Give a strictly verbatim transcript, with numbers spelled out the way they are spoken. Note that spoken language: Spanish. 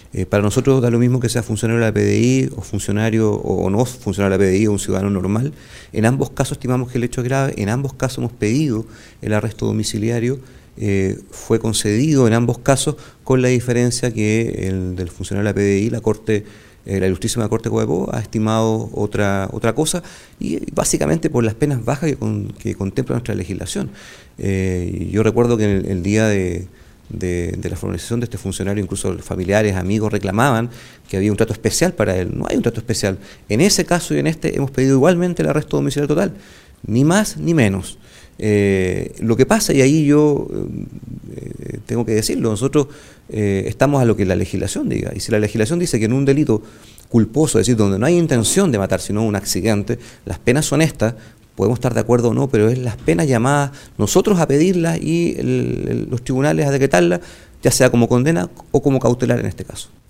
Eh, para nosotros da lo mismo que sea funcionario de la P D I o funcionario o, o no funcionario de la P D I o un ciudadano normal. En ambos casos estimamos que el hecho es grave, en ambos casos hemos pedido el arresto domiciliario, eh, fue concedido en ambos casos, con la diferencia que el del funcionario de la P D I, la Corte, eh, la Ilustrísima Corte de Copiapó ha estimado otra, otra cosa, y básicamente por las penas bajas que, con, que contempla nuestra legislación. Eh, yo recuerdo que el, el día de De, de la formalización de este funcionario, incluso familiares, amigos reclamaban que había un trato especial para él. No hay un trato especial. En ese caso y en este hemos pedido igualmente el arresto domiciliario total, ni más ni menos. Eh, lo que pasa, y ahí yo eh, tengo que decirlo, nosotros eh, estamos a lo que la legislación diga, y si la legislación dice que en un delito culposo, es decir, donde no hay intención de matar, sino un accidente, las penas son estas. Podemos estar de acuerdo o no, pero es las penas llamadas nosotros a pedirlas y el, el, los tribunales a decretarlas, ya sea como condena o como cautelar en este caso.